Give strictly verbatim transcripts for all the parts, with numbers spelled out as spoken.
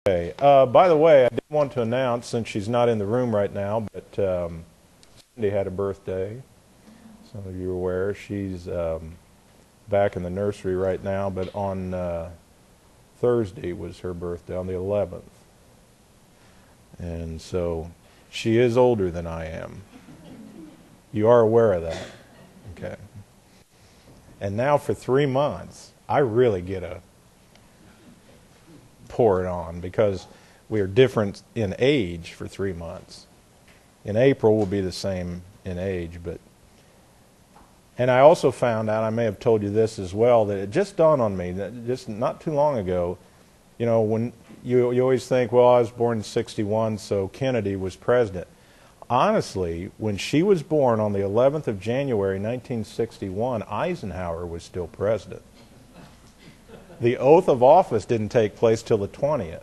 Okay. Uh, by the way, I did want to announce, since she's not in the room right now, but um, Cindy had a birthday. Some of you are aware. She's um, back in the nursery right now, but on uh, Thursday was her birthday, on the eleventh. And so she is older than I am. You are aware of that. Okay. And now for three months, I really get a pour it on because we are different in age for three months. In April, we'll be the same in age, but and I also found out, I may have told you this as well, that it just dawned on me that just not too long ago, you know, when you you always think, well, I was born in sixty-one, so Kennedy was president. Honestly, when she was born on the eleventh of January, nineteen sixty-one, Eisenhower was still president. The oath of office didn't take place till the twentieth.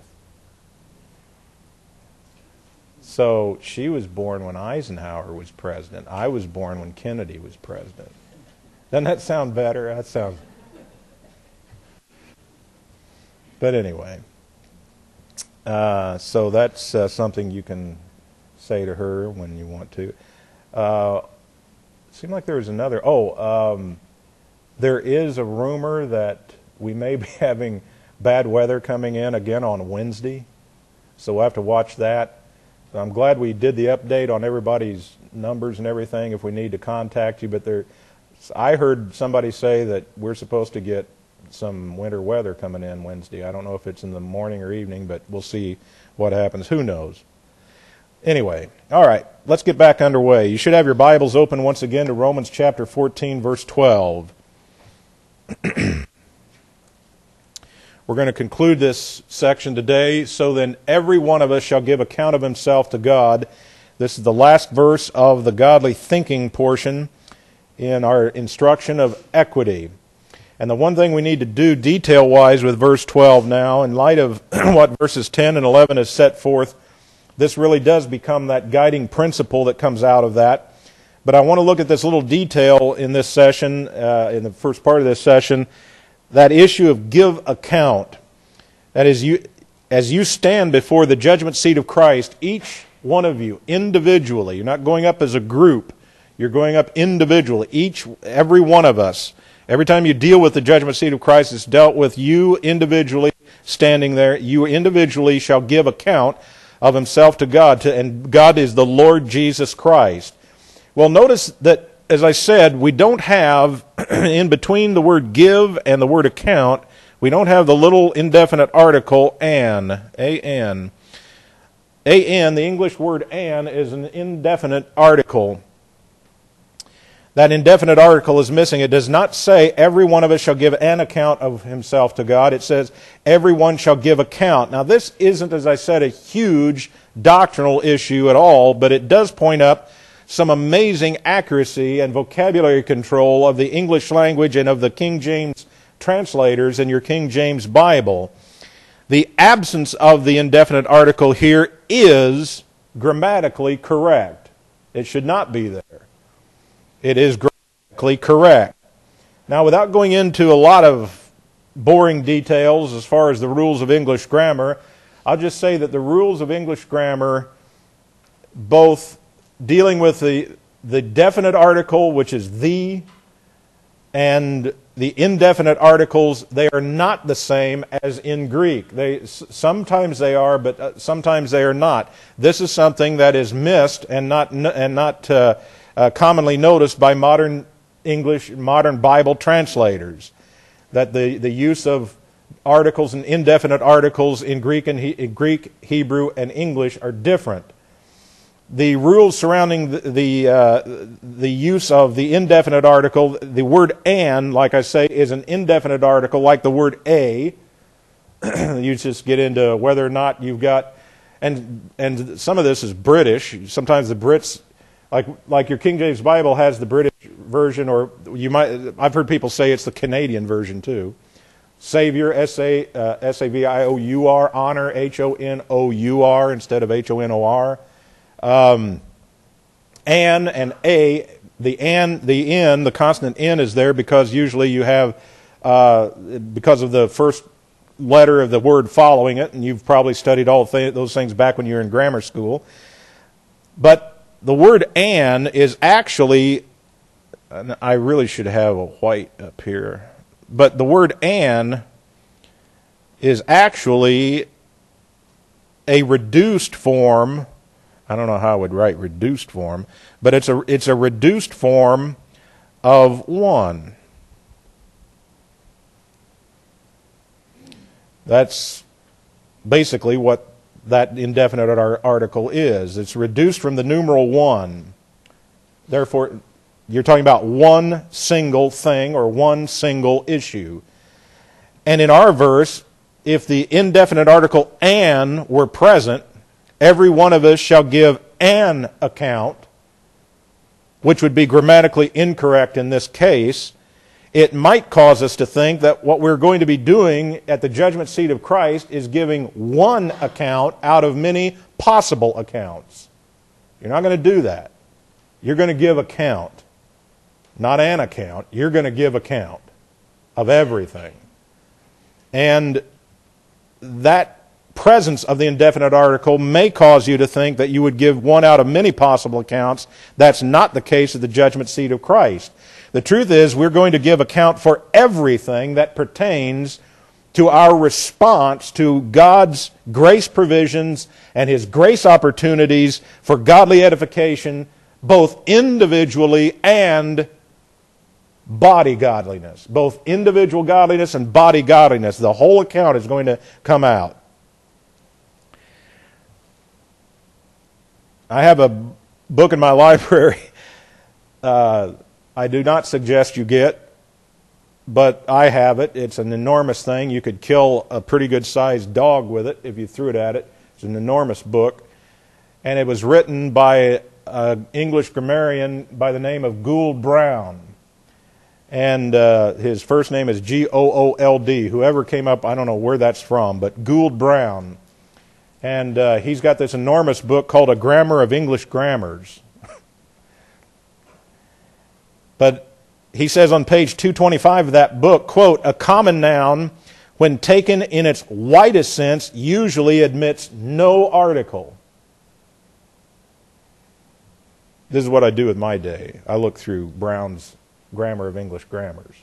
So she was born when Eisenhower was president. I was born when Kennedy was president. Doesn't that sound better? That sounds... But anyway, uh, so that's uh, something you can say to her when you want to. Uh, seemed like there was another... Oh, um, there is a rumor that we may be having bad weather coming in again on Wednesday, so we'll have to watch that. I'm glad we did the update on everybody's numbers and everything if we need to contact you, but there, I heard somebody say that we're supposed to get some winter weather coming in Wednesday. I don't know if it's in the morning or evening, but we'll see what happens. Who knows? Anyway, all right, let's get back underway. You should have your Bibles open once again to Romans chapter fourteen, verse twelve. We're going to conclude this section today. So then every one of us shall give account of himself to God. This is the last verse of the godly thinking portion in our instruction of equity. And the one thing we need to do detail-wise with verse twelve now, in light of what verses ten and eleven has set forth, this really does become that guiding principle that comes out of that. But I want to look at this little detail in this session, uh, in the first part of this session, that issue of give account. That is, you, as you stand before the judgment seat of Christ, each one of you individually, you're not going up as a group, you're going up individually, each, every one of us. Every time you deal with the judgment seat of Christ, it's dealt with you individually standing there. You individually shall give account of himself to God, to, and God is the Lord Jesus Christ. Well, notice that, as I said, we don't have, in between the word give and the word account, we don't have the little indefinite article an, an. An, the English word an, is an indefinite article. That indefinite article is missing. It does not say every one of us shall give an account of himself to God. It says everyone shall give account. Now this isn't, as I said, a huge doctrinal issue at all, but it does point up some amazing accuracy and vocabulary control of the English language and of the King James translators in your King James Bible. The absence of the indefinite article here is grammatically correct. It should not be there. It is grammatically correct. Now, without going into a lot of boring details as far as the rules of English grammar, I'll just say that the rules of English grammar, both dealing with the, the definite article, which is the, and the indefinite articles, they are not the same as in Greek. They, sometimes they are, but sometimes they are not. This is something that is missed and not, and not uh, uh, commonly noticed by modern English, modern Bible translators, that the, the use of articles and indefinite articles in Greek, and he, in Greek, Hebrew, and English are different. The rules surrounding the the, uh, the use of the indefinite article, the word an, like I say, is an indefinite article, like the word a. You just get into whether or not you've got, and and some of this is British. Sometimes the Brits, like like your King James Bible has the British version, or you might. I've heard people say it's the Canadian version too. Savior, S A S A V I O U R, honor, H O N O U R instead of H O N O R. Um, an and a, the an, the n, the consonant n is there because usually you have, uh, because of the first letter of the word following it, and you've probably studied all th- those things back when you were in grammar school. But the word "and" is actually, and I really should have a white up here, but the word "and" is actually a reduced form. I don't know how I would write reduced form, but it's a it's a reduced form of one. That's basically what that indefinite article is. It's reduced from the numeral one. Therefore, you're talking about one single thing or one single issue. And in our verse, if the indefinite article "an" were present, every one of us shall give an account, which would be grammatically incorrect in this case. It might cause us to think that what we're going to be doing at the judgment seat of Christ is giving one account out of many possible accounts. You're not going to do that. You're going to give account. Not an account. You're going to give account of everything. And that presence of the indefinite article may cause you to think that you would give one out of many possible accounts. That's not the case at the judgment seat of Christ. The truth is, we're going to give account for everything that pertains to our response to God's grace provisions and His grace opportunities for godly edification, both individually and body godliness. Both individual godliness and body godliness. The whole account is going to come out. I have a book in my library uh, I do not suggest you get, but I have it. It's an enormous thing. You could kill a pretty good sized dog with it if you threw it at it. It's an enormous book. And it was written by an English grammarian by the name of Gould Brown. And uh, his first name is G O O L D. Whoever came up, I don't know where that's from, but Gould Brown. And uh, he's got this enormous book called A Grammar of English Grammars. But he says on page two twenty-five of that book, quote, "A common noun, when taken in its widest sense, usually admits no article." This is what I do with my day. I look through Brown's Grammar of English Grammars.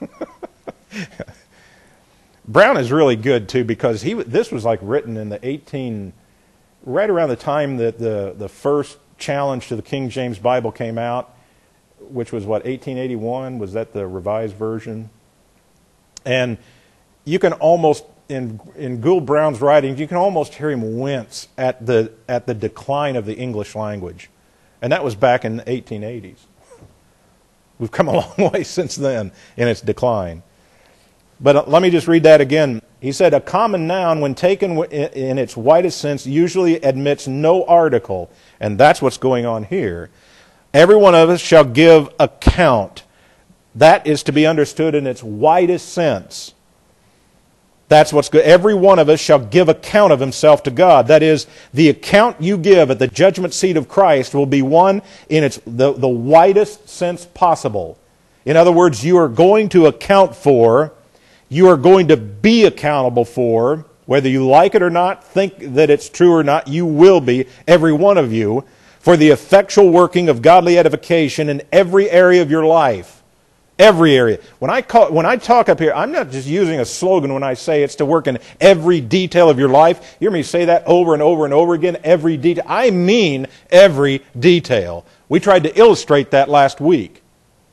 Brown is really good, too, because he this was like written in the eighteen, right around the time that the, the first challenge to the King James Bible came out, which was, what, eighteen eighty-one? Was that the Revised Version? And you can almost, in in Gould Brown's writings, you can almost hear him wince at the at the decline of the English language. And that was back in the eighteen eighties. We've come a long way since then in its decline. But let me just read that again. He said, "A common noun, when taken in its widest sense, usually admits no article." And that's what's going on here. Every one of us shall give account. That is to be understood in its widest sense. That's what's good. Every one of us shall give account of himself to God. That is, the account you give at the judgment seat of Christ will be one in its the, the widest sense possible. In other words, you are going to account for, you are going to be accountable for, whether you like it or not, think that it's true or not, you will be, every one of you, for the effectual working of godly edification in every area of your life. Every area. When I call, when I talk up here, I'm not just using a slogan when I say it's to work in every detail of your life. You hear me say that over and over and over again, every detail. I mean every detail. We tried to illustrate that last week.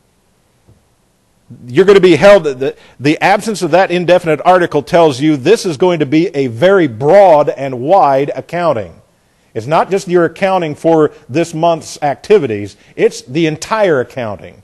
You're going to be held, the, the absence of that indefinite article tells you this is going to be a very broad and wide accounting. It's not just your accounting for this month's activities, it's the entire accounting.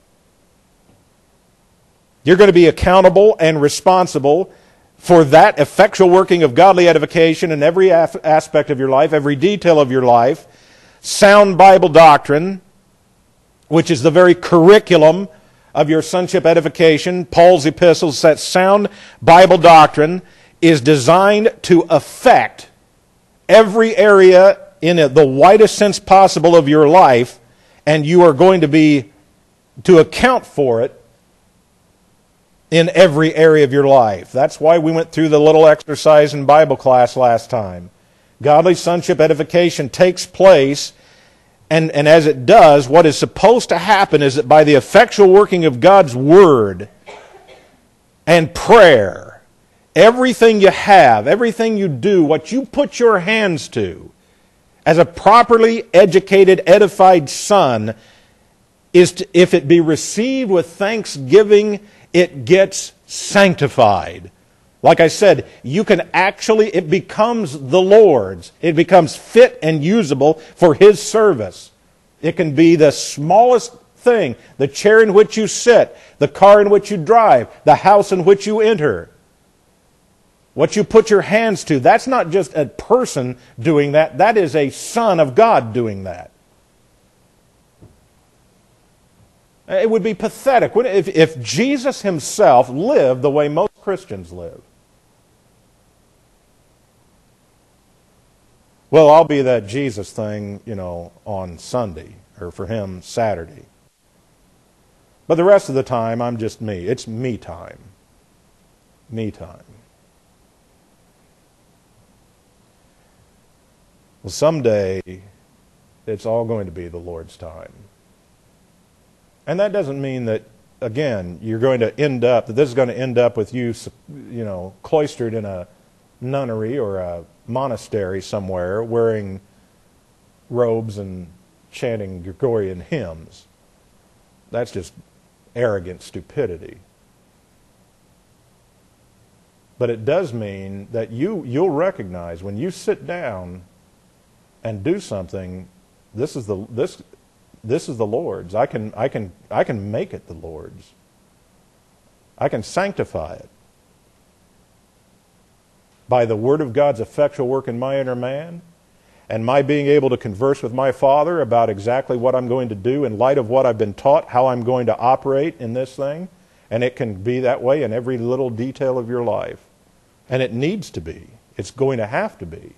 You're going to be accountable and responsible for that effectual working of godly edification in every aspect of your life, every detail of your life. Sound Bible doctrine, which is the very curriculum of your sonship edification. Paul's epistles, that sound Bible doctrine is designed to affect every area in the widest sense possible of your life, and you are going to be to account for it in every area of your life. That's why we went through the little exercise in Bible class last time. Godly sonship edification takes place, and, and as it does, what is supposed to happen is that by the effectual working of God's Word and prayer, everything you have, everything you do, what you put your hands to, as a properly educated, edified son, is to, if it be received with thanksgiving, it gets sanctified. Like I said, you can actually, it becomes the Lord's. It becomes fit and usable for His service. It can be the smallest thing, the chair in which you sit, the car in which you drive, the house in which you enter. What you put your hands to, that's not just a person doing that, that is a Son of God doing that. It would be pathetic if, if Jesus Himself lived the way most Christians live. Well, I'll be that Jesus thing, you know, on Sunday, or for Him, Saturday. But the rest of the time, I'm just me. It's me time. Me time. Well, someday, it's all going to be the Lord's time. And that doesn't mean that, again, you're going to end up, that this is going to end up with you, you know, cloistered in a nunnery or a monastery somewhere, wearing robes and chanting Gregorian hymns. That's just arrogant stupidity. But it does mean that you, you'll recognize when you sit down and do something, this is the this this is the Lord's. I can I can I can make it the Lord's. I can sanctify it by the Word of God's effectual work in my inner man, and my being able to converse with my Father about exactly what I'm going to do in light of what I've been taught, how I'm going to operate in this thing. And it can be that way in every little detail of your life. And it needs to be. It's going to have to be.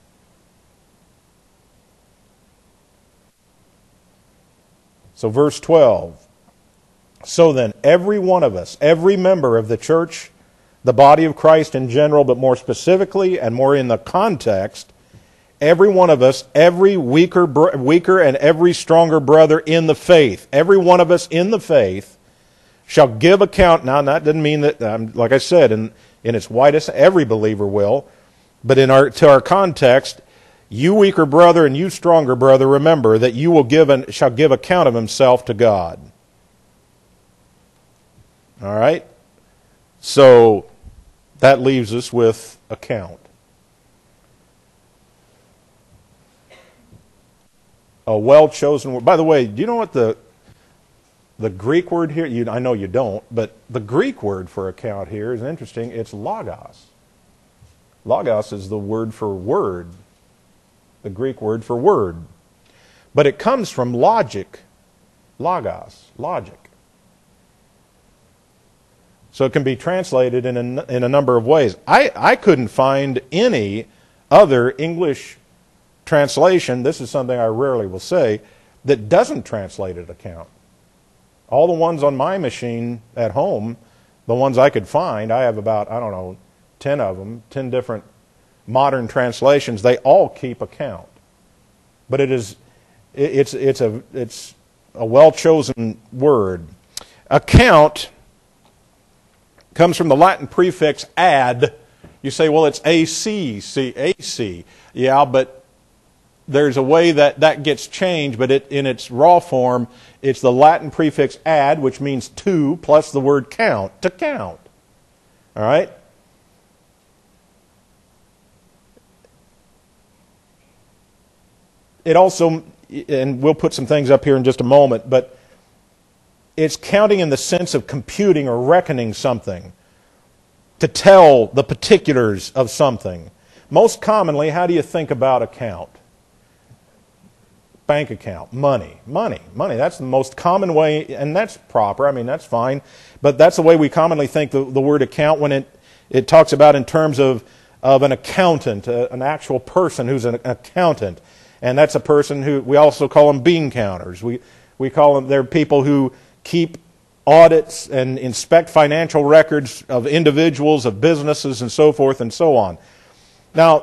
So verse twelve, so then every one of us, every member of the church, the body of Christ in general, but more specifically and more in the context, every one of us, every weaker, weaker and every stronger brother in the faith, every one of us in the faith shall give account. Now that doesn't mean that, um, like I said, in, in its widest, every believer will, but in our to our context, you weaker brother and you stronger brother, remember that you will give and shall give account of himself to God. All right? So that leaves us with account. A well-chosen word. By the way, do you know what the the Greek word here, you, I know you don't, but the Greek word for account here is interesting. It's logos. Logos is the word for word. The Greek word for word. But it comes from logic. Logos. Logic. So it can be translated in a, in a number of ways. I, I couldn't find any other English translation, this is something I rarely will say, that doesn't translate it account. All the ones on my machine at home, the ones I could find, I have about, I don't know, ten of them, ten different modern translations, they all keep account. But it is, it's, it's a, it's a well-chosen word. Account comes from the Latin prefix ad. You say, well, it's A C, C, A C. Yeah, but there's a way that that gets changed, but it, in its raw form, it's the Latin prefix ad, which means to, plus the word count, to count. All right? It also, and we'll put some things up here in just a moment, but it's counting in the sense of computing or reckoning something, to tell the particulars of something. Most commonly, how do you think about account? Bank account, money, money, money. That's the most common way, and that's proper. I mean, that's fine. But that's the way we commonly think the, the word account when it, it talks about in terms of, of an accountant, a, an actual person who's an accountant. And that's a person who, we also call them bean counters. We, we call them, they're people who keep audits and inspect financial records of individuals, of businesses, and so forth and so on. Now,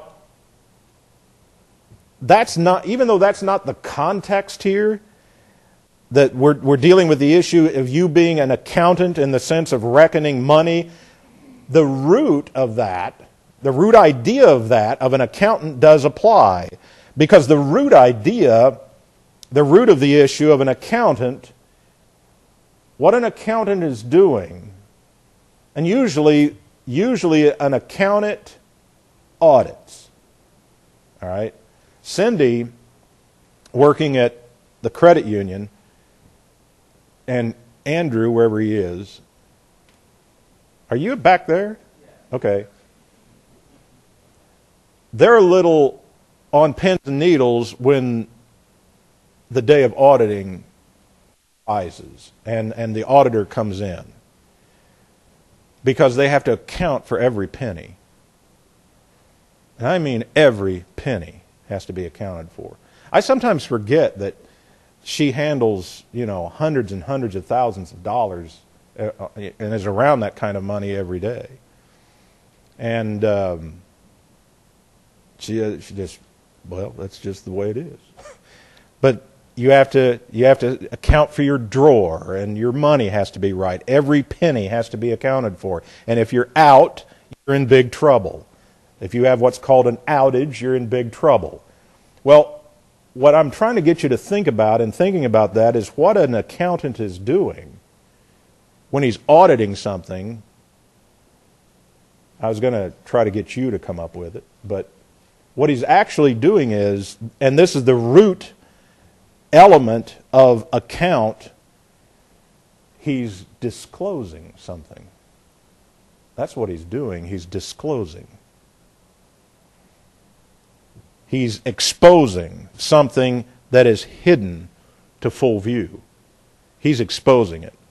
that's not, even though that's not the context here, that we're, we're dealing with the issue of you being an accountant in the sense of reckoning money, the root of that, the root idea of that, of an accountant does apply. Because the root idea, the root of the issue of an accountant, what an accountant is doing, and usually, usually an accountant audits. All right? Cindy, working at the credit union, and Andrew, wherever he is, are you back there? Okay. They're a little on pins and needles when the day of auditing rises and, and the auditor comes in, because they have to account for every penny. And I mean every penny has to be accounted for. I sometimes forget that she handles, you know, hundreds and hundreds of thousands of dollars uh, and is around that kind of money every day. And um, she, uh, she just, well, that's just the way it is. But you have to you have to account for your drawer, and your money has to be right. Every penny has to be accounted for. And if you're out, you're in big trouble. If you have what's called an outage, you're in big trouble. Well, what I'm trying to get you to think about, and thinking about that, is what an accountant is doing when he's auditing something. I was going to try to get you to come up with it, but what he's actually doing is, and this is the root element of account, he's disclosing something. That's what he's doing. He's disclosing. He's exposing something that is hidden to full view. He's exposing it.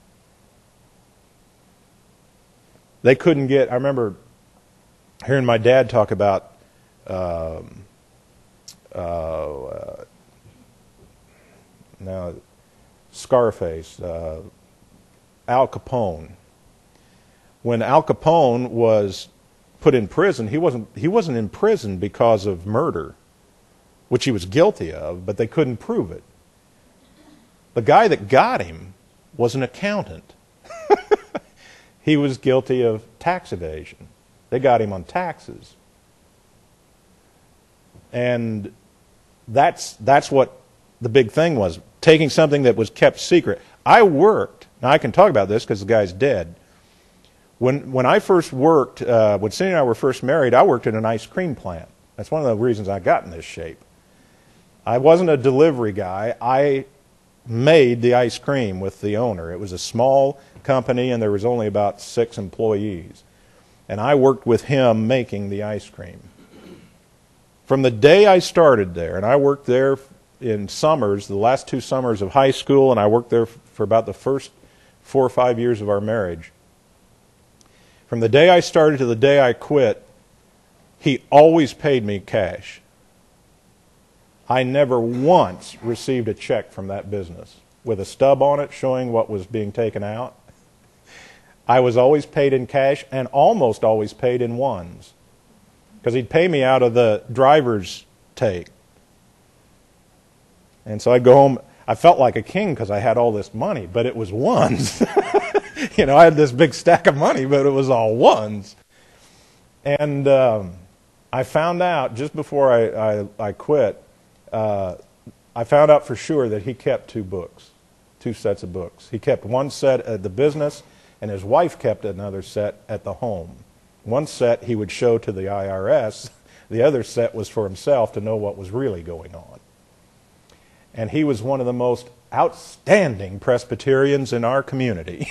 They couldn't get, I remember hearing my dad talk about um, uh, uh, now Scarface, uh, Al Capone. When Al Capone was put in prison, he wasn't he wasn't in prison because of murder, which he was guilty of, but they couldn't prove it. The guy that got him was an accountant. He was guilty of tax evasion. They got him on taxes. And that's that's what the big thing was, taking something that was kept secret. I worked, now I can talk about this because the guy's dead. When when I first worked, uh, when Cindy and I were first married, I worked in an ice cream plant. That's one of the reasons I got in this shape. I wasn't a delivery guy. I made the ice cream with the owner. It was a small company, and there was only about six employees. And I worked with him making the ice cream. From the day I started there, and I worked there in summers, the last two summers of high school, and I worked there for about the first four or five years of our marriage. From the day I started to the day I quit, he always paid me cash. I never once received a check from that business with a stub on it showing what was being taken out. I was always paid in cash, and almost always paid in ones, because he'd pay me out of the driver's take. And so I'd go home. I felt like a king because I had all this money, but it was ones. You know, I had this big stack of money, but it was all ones. And um, I found out just before I, I, I quit, uh, I found out for sure that he kept two books, two sets of books. He kept one set at the business, and his wife kept another set at the home. One set he would show to the I R S. The other set was for himself to know what was really going on. And he was one of the most outstanding Presbyterians in our community.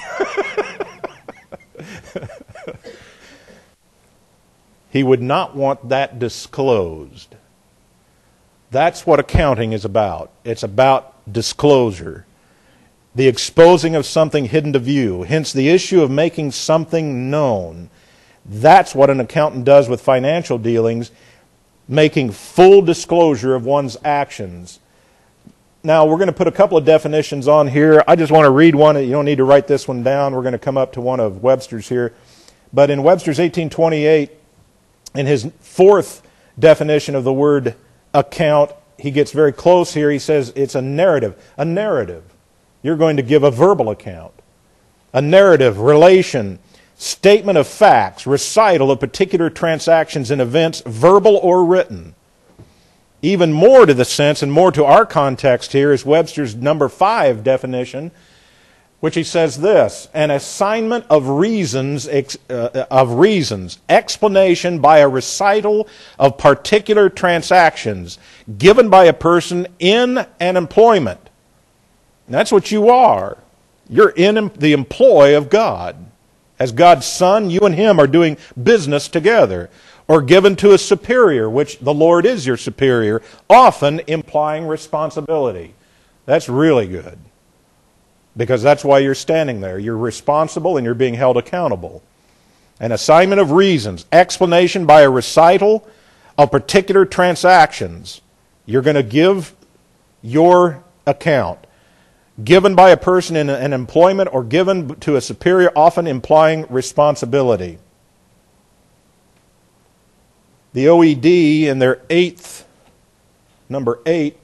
He would not want that disclosed. That's what accounting is about. It's about disclosure. The exposing of something hidden to view. Hence the issue of making something known. That's what an accountant does with financial dealings, making full disclosure of one's actions. Now, we're going to put a couple of definitions on here. I just want to read one. You don't need to write this one down. We're going to come up to one of Webster's here. But in Webster's eighteen twenty-eight, in his fourth definition of the word account, he gets very close here. He says it's a narrative. A narrative. You're going to give a verbal account. A narrative, relation, statement of facts, recital of particular transactions and events, verbal or written. Even more to the sense and more to our context here is Webster's number five definition, which he says this: an assignment of reasons, uh, of reasons, explanation by a recital of particular transactions given by a person in an employment. And that's what you are. You're in the employ of God. As God's Son, you and Him are doing business together. Or given to a superior, which the Lord is your superior, often implying responsibility. That's really good. Because that's why you're standing there. You're responsible and you're being held accountable. An assignment of reasons, explanation by a recital of particular transactions. You're going to give your account. Given by a person in an employment or given to a superior, often implying responsibility. The O E D in their eighth, number eight,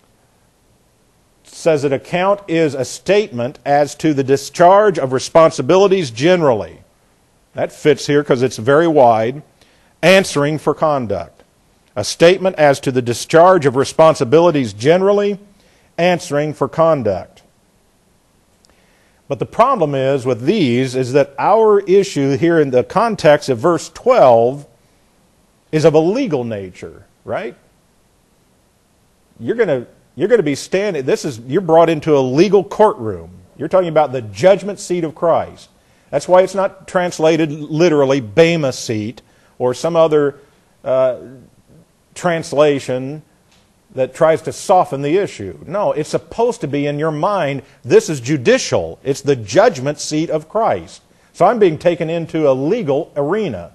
says that account is a statement as to the discharge of responsibilities generally. That fits here because it's very wide. Answering for conduct. A statement as to the discharge of responsibilities generally, answering for conduct. But the problem is with these is that our issue here in the context of verse twelve is of a legal nature, right? You're going to you're going to be standing, this is, you're brought into a legal courtroom. You're talking about the judgment seat of Christ. That's why it's not translated literally Bema seat or some other uh, translation that tries to soften the issue. No, it's supposed to be in your mind, this is judicial. It's the judgment seat of Christ. So I'm being taken into a legal arena.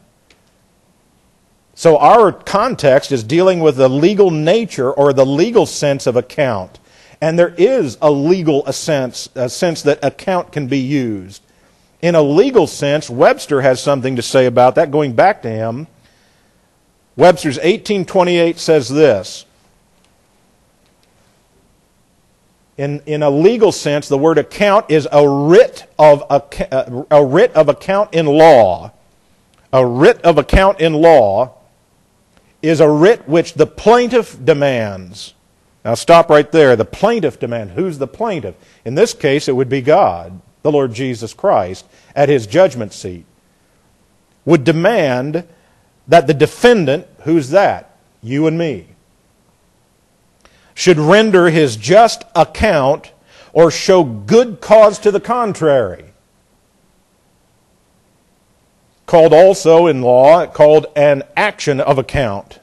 So our context is dealing with the legal nature or the legal sense of account. And there is a legal sense, a sense that account can be used. In a legal sense, Webster has something to say about that, going back to him. Webster's eighteen twenty-eight says this. In, in a legal sense, the word account is a writ of a, a writ of account in law. A writ of account in law is a writ which the plaintiff demands. Now stop right there. The plaintiff demands. Who's the plaintiff? In this case, it would be God, the Lord Jesus Christ, at His judgment seat. Would demand that the defendant, who's that? You and me, should render his just account or show good cause to the contrary. Called also in law, called an action of account.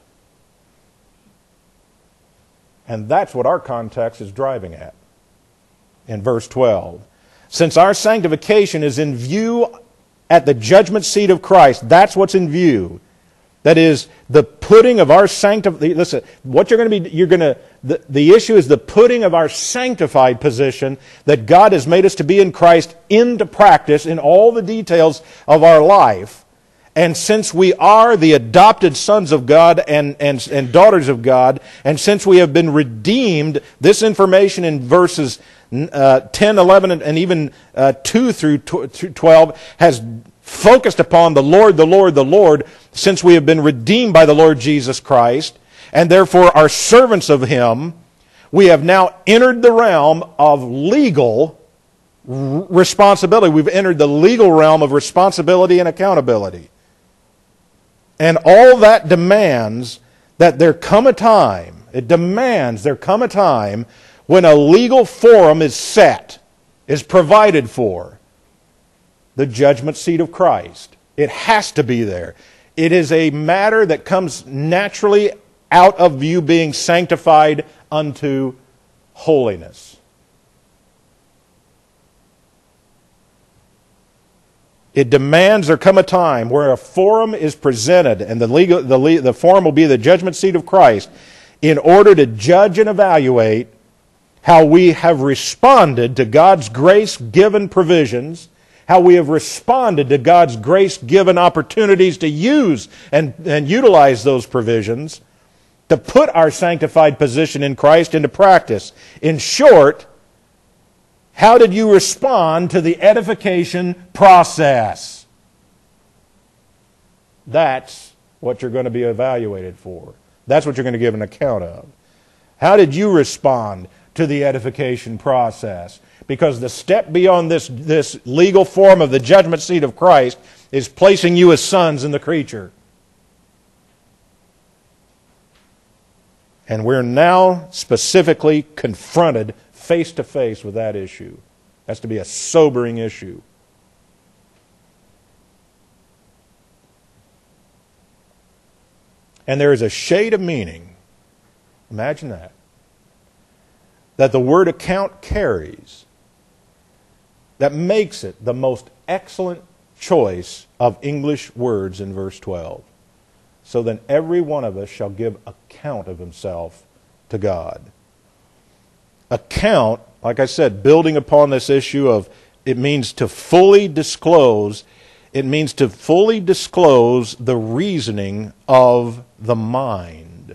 And that's what our context is driving at in verse twelve. Since our sanctification is in view at the judgment seat of Christ, that's what's in view. That is the putting of our sanctified. Listen, what you're going to be, you're going to, the, the issue is the putting of our sanctified position that God has made us to be in Christ into practice in all the details of our life. And since we are the adopted sons of God and, and, and daughters of God, and since we have been redeemed, this information in verses uh, ten, eleven, and, and even uh, two through twelve has focused upon the Lord, the Lord, the Lord, since we have been redeemed by the Lord Jesus Christ, and therefore are servants of Him. We have now entered the realm of legal responsibility. We've entered the legal realm of responsibility and accountability. And all that demands that there come a time, it demands there come a time when a legal forum is set, is provided for. The judgment seat of Christ. It has to be there. It is a matter that comes naturally out of you being sanctified unto holiness. It demands there come a time where a forum is presented, and the legal, the, the forum will be the judgment seat of Christ, in order to judge and evaluate how we have responded to God's grace-given provisions, how we have responded to God's grace-given opportunities to use and, and utilize those provisions to put our sanctified position in Christ into practice. In short, how did you respond to the edification process? That's what you're going to be evaluated for. That's what you're going to give an account of. How did you respond to the edification process? Because the step beyond this, this legal form of the judgment seat of Christ is placing you as sons in the creature. And we're now specifically confronted face to face with that issue. That's to be a sobering issue. And there is a shade of meaning, imagine that, that the word account carries that makes it the most excellent choice of English words in verse twelve. So then every one of us shall give account of himself to God. Account, like I said, building upon this issue of, it means to fully disclose, it means to fully disclose the reasoning of the mind.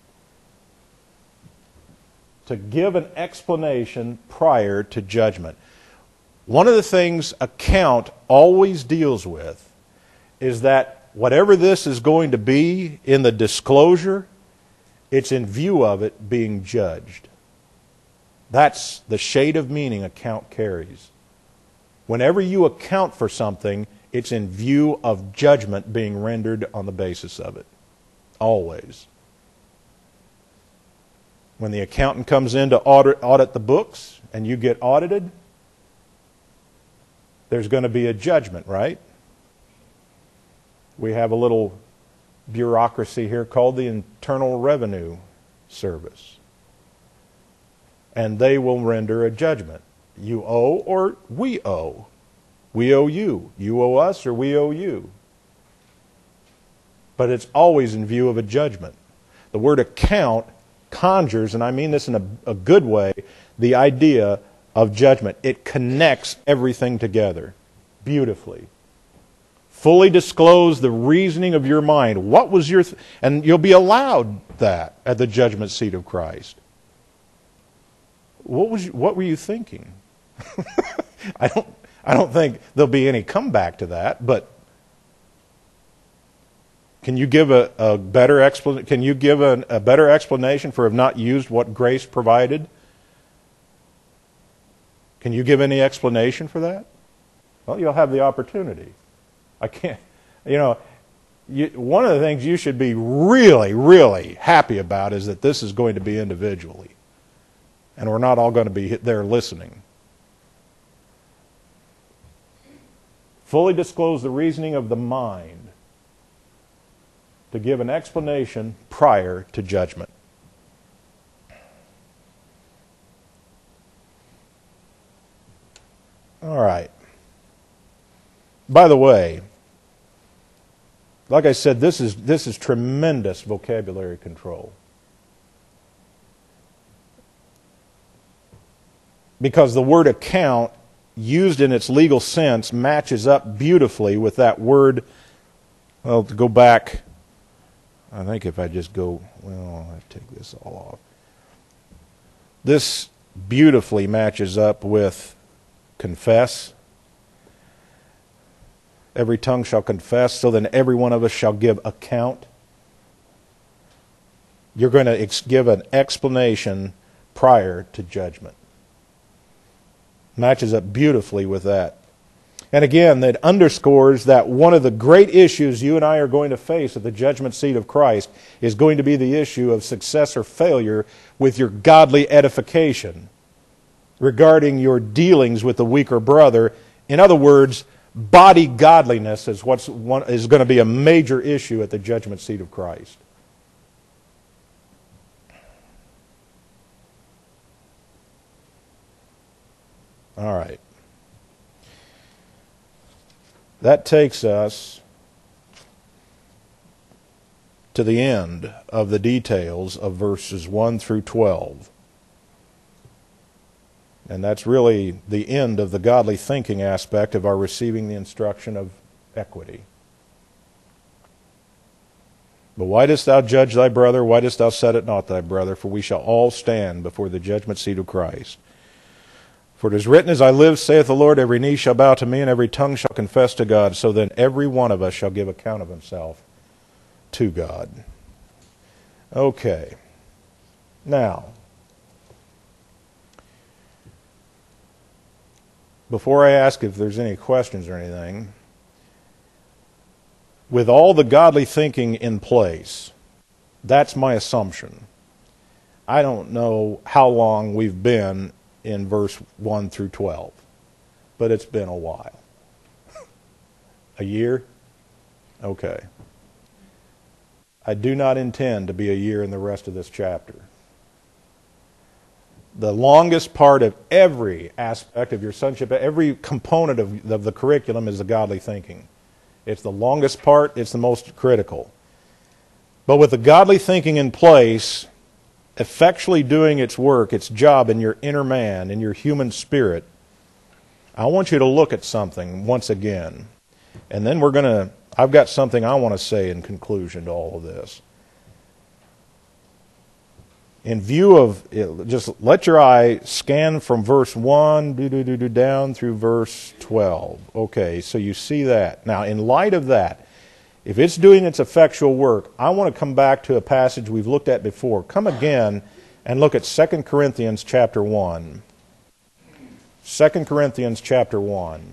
To give an explanation prior to judgment. One of the things account always deals with is that whatever this is going to be in the disclosure, it's in view of it being judged. That's the shade of meaning account carries. Whenever you account for something, it's in view of judgment being rendered on the basis of it. Always. When the accountant comes in to audit, audit the books and you get audited, there's going to be a judgment, right? We have a little bureaucracy here called the Internal Revenue Service. And they will render a judgment. You owe or we owe. We owe you. You owe us or we owe you. But it's always in view of a judgment. The word account conjures, and I mean this in a, a good way, the idea of judgment. It connects everything together beautifully. Fully disclose the reasoning of your mind. What was your... Th- and you'll be allowed that at the judgment seat of Christ. What was? What were you thinking? I don't. I don't think there'll be any comeback to that. But can you give a, a better explanation? Can you give a, a better explanation for have not used what grace provided? Can you give any explanation for that? Well, you'll have the opportunity. I can't. You know, you, one of the things you should be really, really happy about is that this is going to be individually. And we're not all going to be there listening. Fully disclose the reasoning of the mind to give an explanation prior to judgment. All right. By the way, like I said, this is this is tremendous vocabulary control. Because the word account, used in its legal sense, matches up beautifully with that word. Well, to go back, I think if I just go, well, I'll take this all off. This beautifully matches up with confess. Every tongue shall confess, so then every one of us shall give account. You're going to ex- give an explanation prior to judgment. Matches up beautifully with that. And again, that underscores that one of the great issues you and I are going to face at the judgment seat of Christ is going to be the issue of success or failure with your godly edification regarding your dealings with the weaker brother. In other words, body godliness is what's one, is going to be a major issue at the judgment seat of Christ. All right. That takes us to the end of the details of verses one through twelve. And that's really the end of the godly thinking aspect of our receiving the instruction of equity. But why dost thou judge thy brother? Why dost thou set it not thy brother? For we shall all stand before the judgment seat of Christ. For it is written, As I live, saith the Lord, every knee shall bow to me, and every tongue shall confess to God. So then every one of us shall give account of himself to God. Okay. Now, before I ask if there's any questions or anything, with all the godly thinking in place, that's my assumption. I don't know how long we've been in verse one through twelve, but it's been a while. A year? Okay. I do not intend to be a year in the rest of this chapter. The longest part of every aspect of your sonship, every component of, of the curriculum is the godly thinking. It's the longest part, it's the most critical. But with the godly thinking in place, effectually doing its work, its job in your inner man, in your human spirit, I want you to look at something once again. And then we're going to, I've got something I want to say in conclusion to all of this. In view of, just let your eye scan from verse one do, do, do, do, down through verse twelve. Okay, so you see that. Now, in light of that, if it's doing its effectual work, I want to come back to a passage we've looked at before. Come again and look at Second Corinthians chapter one. Second Corinthians chapter one.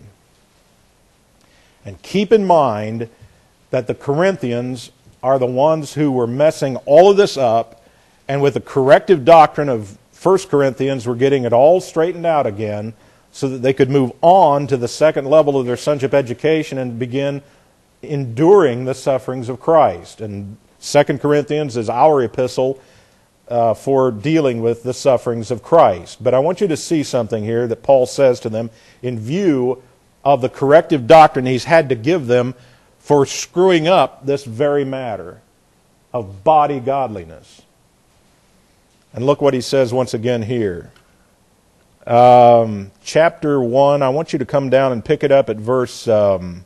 And keep in mind that the Corinthians are the ones who were messing all of this up, and with the corrective doctrine of First Corinthians, we're getting it all straightened out again so that they could move on to the second level of their sonship education and begin enduring the sufferings of Christ. And Second Corinthians is our epistle uh, for dealing with the sufferings of Christ. But I want you to see something here that Paul says to them in view of the corrective doctrine he's had to give them for screwing up this very matter of body godliness. And look what he says once again here. Um, chapter one, I want you to come down and pick it up at verse... Um,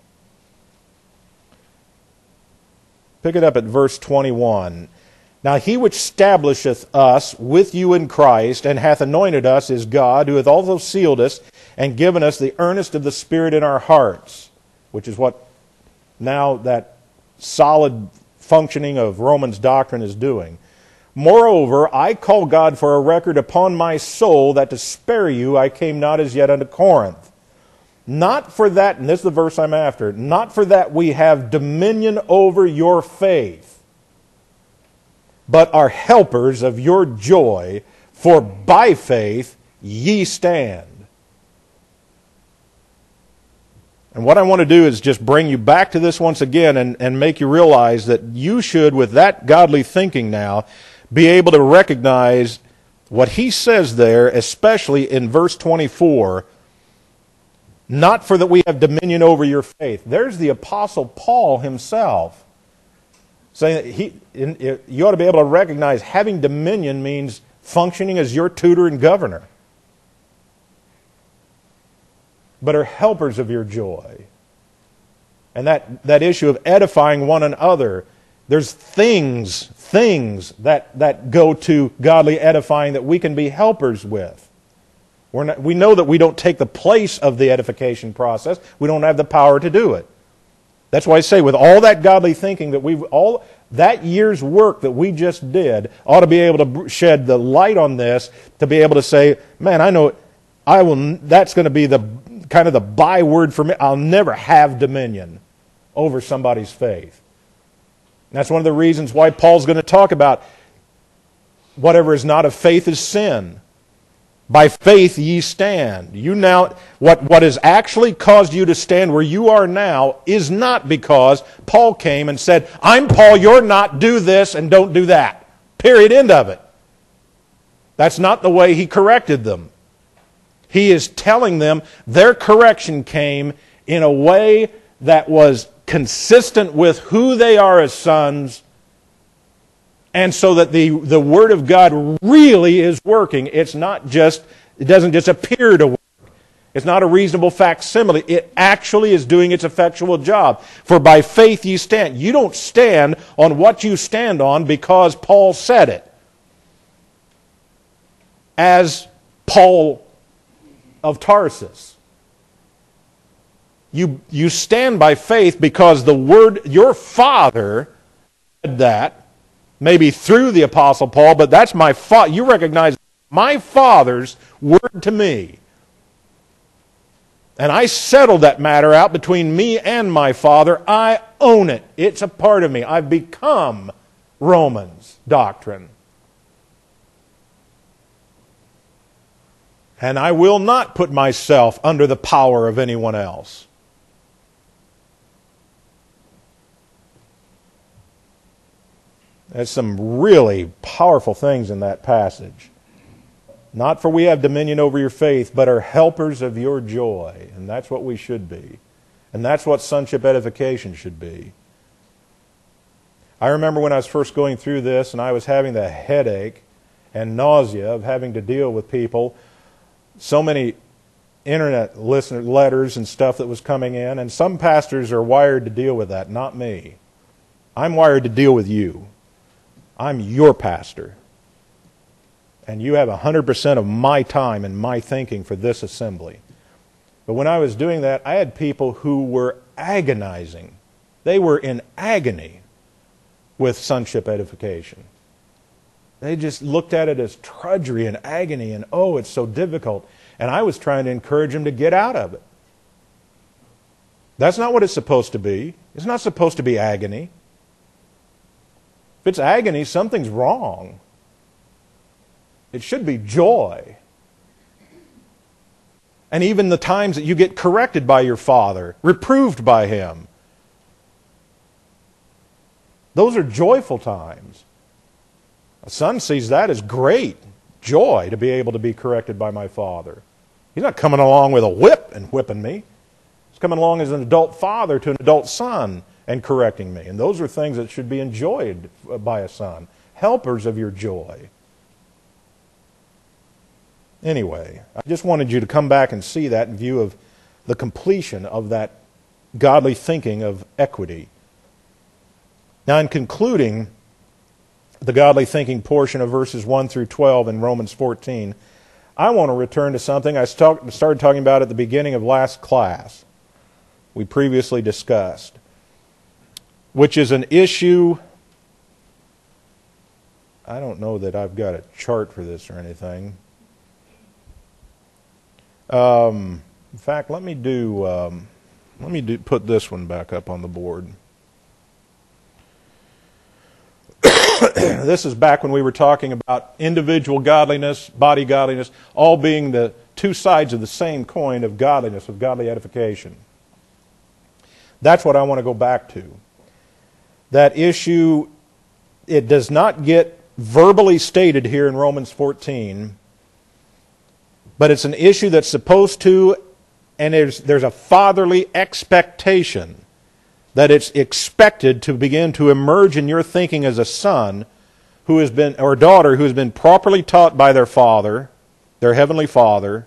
pick it up at verse twenty-one. Now he which establisheth us with you in Christ, and hath anointed us, is God, who hath also sealed us, and given us the earnest of the Spirit in our hearts, which is what now that solid functioning of Romans doctrine is doing. Moreover, I call God for a record upon my soul, that to spare you I came not as yet unto Corinth. Not for that, and this is the verse I'm after, not for that we have dominion over your faith, but are helpers of your joy, for by faith ye stand. And what I want to do is just bring you back to this once again and, and make you realize that you should, with that godly thinking now, be able to recognize what he says there, especially in verse twenty-four, not for that we have dominion over your faith. There's the Apostle Paul himself saying that he, in, you ought to be able to recognize having dominion means functioning as your tutor and governor, but are helpers of your joy. And that, that issue of edifying one another, there's things, things that, that go to godly edifying that we can be helpers with. We're not, we know that we don't take the place of the edification process. We don't have the power to do it. That's why I say with all that godly thinking that we've all that year's work that we just did ought to be able to shed the light on this, to be able to say, man, I know I will. That's going to be the kind of the byword for me. I'll never have dominion over somebody's faith. And that's one of the reasons why Paul's going to talk about whatever is not of faith is sin. By faith ye stand. You now, what, what has actually caused you to stand where you are now is not because Paul came and said, I'm Paul, you're not, do this and don't do that. Period, end of it. That's not the way he corrected them. He is telling them their correction came in a way that was consistent with who they are as sons, and so that the, the Word of God really is working. It's not just It doesn't just appear to work. It's not a reasonable facsimile. It actually is doing its effectual job. For by faith ye stand. You don't stand on what you stand on because Paul said it. As Paul of Tarsus. You, you stand by faith because the word, your father said that, maybe through the Apostle Paul, but that's my father. You recognize my father's word to me. And I settled that matter out between me and my father. I own it. It's a part of me. I've become Romans doctrine. And I will not put myself under the power of anyone else. There's some really powerful things in that passage. Not for we have dominion over your faith, but are helpers of your joy. And that's what we should be. And that's what sonship edification should be. I remember when I was first going through this and I was having the headache and nausea of having to deal with people. So many internet listener letters and stuff that was coming in. And some pastors are wired to deal with that, not me. I'm wired to deal with you. I'm your pastor. And you have one hundred percent of my time and my thinking for this assembly. But when I was doing that, I had people who were agonizing. They were in agony with sonship edification. They just looked at it as drudgery and agony and, oh, it's so difficult. And I was trying to encourage them to get out of it. That's not what it's supposed to be. It's not supposed to be agony. If it's agony, something's wrong. It should be joy. And even the times that you get corrected by your father, reproved by him, those are joyful times. A son sees that as great joy to be able to be corrected by my father. He's not coming along with a whip and whipping me. He's coming along as an adult father to an adult son and correcting me. And those are things that should be enjoyed by a son. Helpers of your joy. Anyway, I just wanted you to come back and see that in view of the completion of that godly thinking of equity. Now, in concluding the godly thinking portion of verses one through twelve in Romans fourteen, I want to return to something I started talking about at the beginning of last class. We previously discussed, which is an issue. I don't know that I've got a chart for this or anything. Um, in fact, let me do. Um, let me do, put this one back up on the board. This is back when we were talking about individual godliness, body godliness, all being the two sides of the same coin of godliness, of godly edification. That's what I want to go back to. That issue, it does not get verbally stated here in Romans fourteen, but it's an issue that's supposed to, and there's, there's a fatherly expectation that it's expected to begin to emerge in your thinking as a son who has been, or daughter who has been properly taught by their father, their heavenly Father.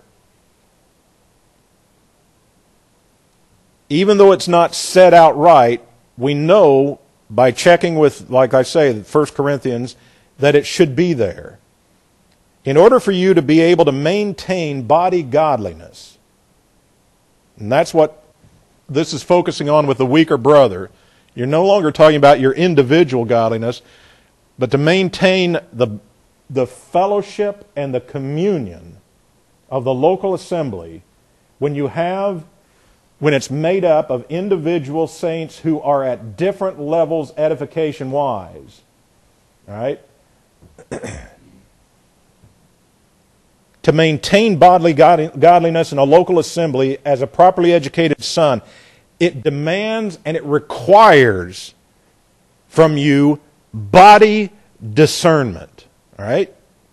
Even though it's not said outright, we know by checking with, like I say, First Corinthians, that it should be there. In order for you to be able to maintain body godliness, and that's what this is focusing on with the weaker brother. You're no longer talking about your individual godliness, but to maintain the, the fellowship and the communion of the local assembly when you have, when it's made up of individual saints who are at different levels edification-wise. All right? To maintain bodily godliness in a local assembly as a properly educated son, it demands and it requires from you body discernment. All right?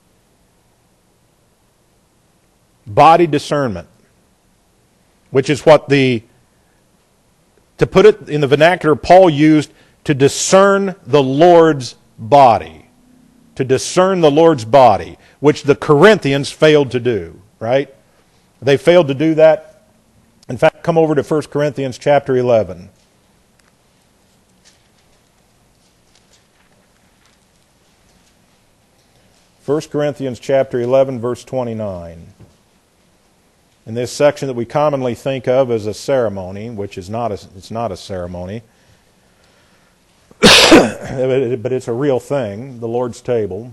Body discernment. Which is what the, to put it in the vernacular Paul used, to discern the Lord's body. To discern the Lord's body, which the Corinthians failed to do. right? They failed to do that. In fact, come over to First Corinthians chapter eleven. First Corinthians chapter eleven, verse twenty-nine. In this section that we commonly think of as a ceremony, which is not a, it's not a ceremony, but it's a real thing, the Lord's table.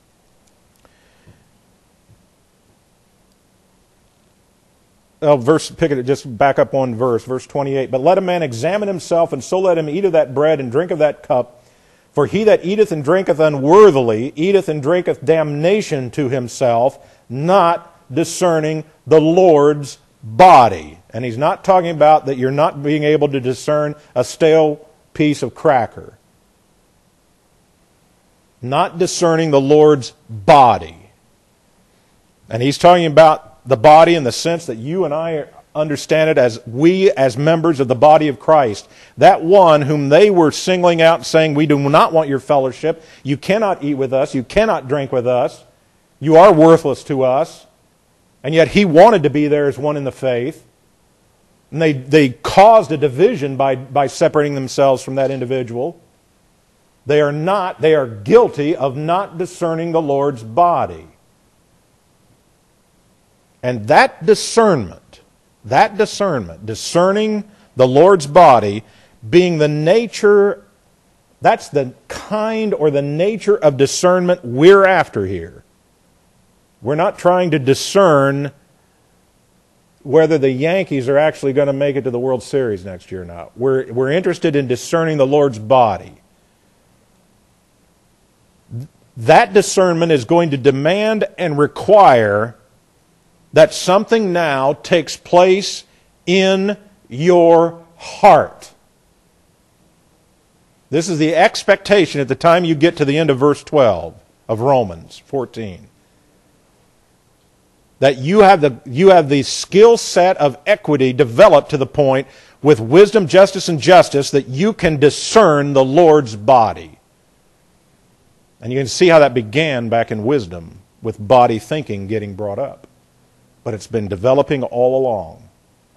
Oh, verse, pick it, just back up one verse, verse twenty-eight. But let a man examine himself, and so let him eat of that bread and drink of that cup. For he that eateth and drinketh unworthily eateth and drinketh damnation to himself, not discerning the Lord's body. And he's not talking about that you're not being able to discern a stale piece of cracker. Not discerning the Lord's body. And he's talking about the body in the sense that you and I understand it as we as members of the body of Christ. That one whom they were singling out saying, we do not want your fellowship. You cannot eat with us. You cannot drink with us. You are worthless to us. And yet he wanted to be there as one in the faith. And they, they caused a division by, by separating themselves from that individual. They are not, they are guilty of not discerning the Lord's body. And that discernment, that discernment, discerning the Lord's body, being the nature, that's the kind or the nature of discernment we're after here. We're not trying to discern whether the Yankees are actually going to make it to the World Series next year or not. We're, we're interested in discerning the Lord's body. That discernment is going to demand and require that something now takes place in your heart. This is the expectation at the time you get to the end of verse twelve of Romans fourteen. That you have the, you have the skill set of equity developed to the point with wisdom, justice, and justice that you can discern the Lord's body. And you can see how that began back in wisdom with body thinking getting brought up. But it's been developing all along.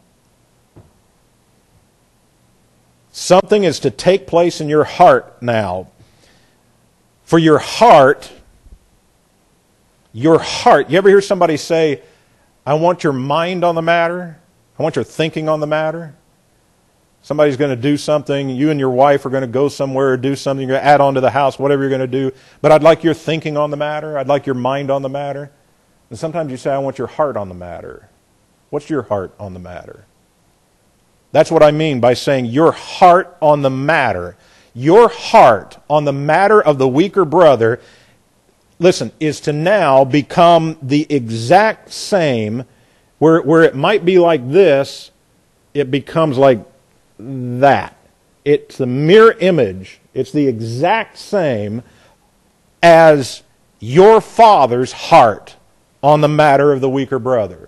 Something is to take place in your heart now. For your heart, your heart, you ever hear somebody say, I want your mind on the matter? I want your thinking on the matter? Somebody's going to do something, you and your wife are going to go somewhere or do something, you're going to add on to the house, whatever you're going to do. But I'd like your thinking on the matter. I'd like your mind on the matter. And sometimes you say, I want your heart on the matter. What's your heart on the matter? That's what I mean by saying your heart on the matter. Your heart on the matter of the weaker brother, listen, is to now become the exact same, where, where it might be like this, it becomes like that. It's the mirror image. It's the exact same as your Father's heart on the matter of the weaker brother.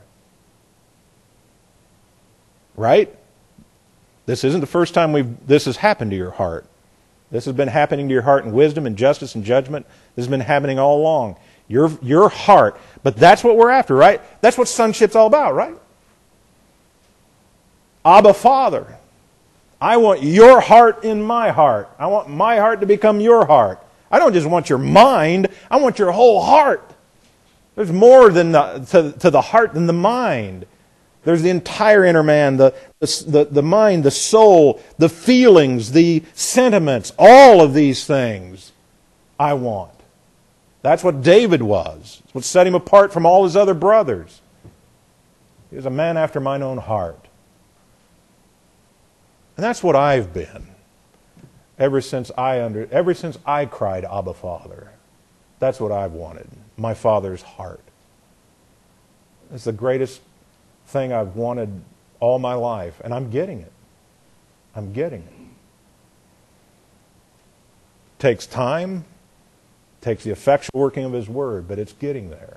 Right? This isn't the first time we've this has happened to your heart. This has been happening to your heart in wisdom and justice and judgment. This has been happening all along. Your, your heart. But that's what we're after, right? That's what sonship's all about, right? Abba, Father. I want your heart in my heart. I want my heart to become your heart. I don't just want your mind. I want your whole heart. There's more than the, to, to the heart than the mind. There's the entire inner man, the, the, the mind, the soul, the feelings, the sentiments, all of these things I want. That's what David was. It's what set him apart from all his other brothers. He was a man after mine own heart. And that's what I've been ever since I under, ever since I cried, Abba, Father. That's what I've wanted, my Father's heart. It's the greatest thing I've wanted all my life, and I'm getting it. I'm getting it. Takes time, takes the effectual working of His Word, but it's getting there.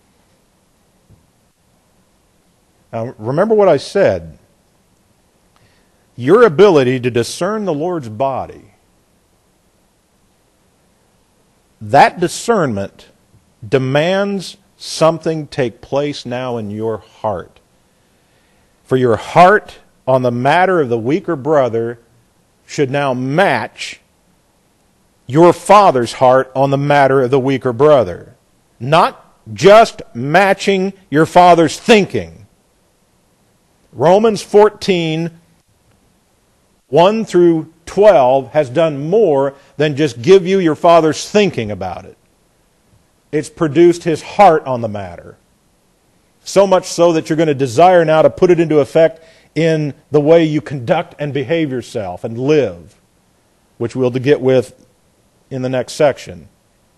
Now, remember what I said. Your ability to discern the Lord's body, that discernment demands something take place now in your heart. For your heart on the matter of the weaker brother should now match your Father's heart on the matter of the weaker brother. Not just matching your Father's thinking. Romans fourteen, one through twelve has done more than just give you your Father's thinking about it. It's produced His heart on the matter. So much so that you're going to desire now to put it into effect in the way you conduct and behave yourself and live, which we'll get with in the next section.